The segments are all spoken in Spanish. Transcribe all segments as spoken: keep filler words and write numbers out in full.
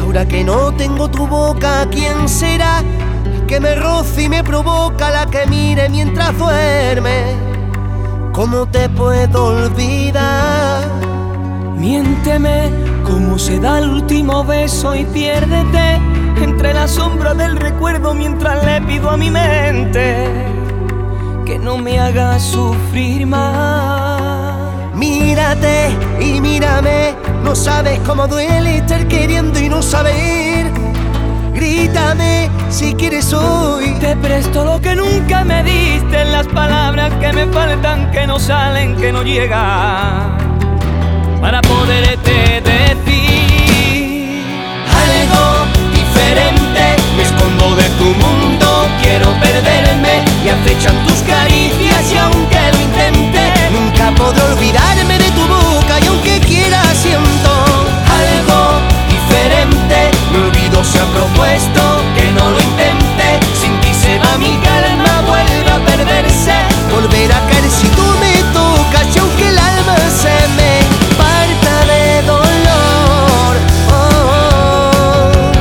Ahora que no tengo tu boca, ¿quién será? Que me roce y me provoca, la que mire mientras duerme. ¿Cómo te puedo olvidar? Miénteme cómo se da el último beso y piérdete entre la sombra del recuerdo mientras le pido a mi mente que no me haga sufrir más. Mírate y mírame, no sabes cómo duele estar queriendo y no saber. Grítame si quieres hoy. Te presto lo que nunca me diste, las palabras que me faltan, que no salen, que no llegan, para poderte decir algo diferente. Me escondo de tu mundo, quiero perderme y acechan tus caricias y aunque lo intente, nunca podré olvidarme de tu boca y aunque quiera siento algo diferente. Mi olvido se ha propuesto, que no lo intente. Sin ti se va mi calma, vuelve a perderse. Volver a caer si tú me tocas y aunque el alma se me parta de dolor, oh,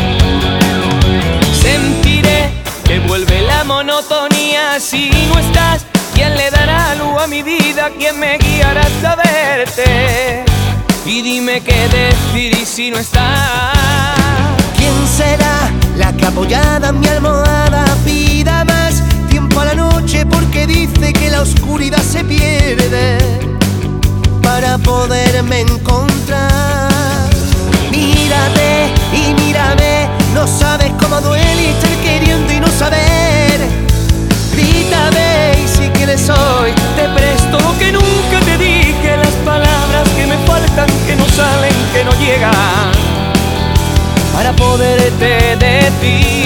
oh. Sentiré que vuelve la monotonía si no estás. ¿Quién le dará luz a mi vida? ¿Quién me guiará hasta verte? Y dime qué decir si no estás. ¿Quién será la que apoyada en mi almohada pida más tiempo a la noche? Porque dice que la oscuridad se pierde para poderme encontrar. Mírate y mírame, no sabes cómo duele estar queriendo y no saber. Grítame y si quieres hoy te presto lo que nunca te dije, las palabras que me faltan, que no salen, que no llegan, para poderte decir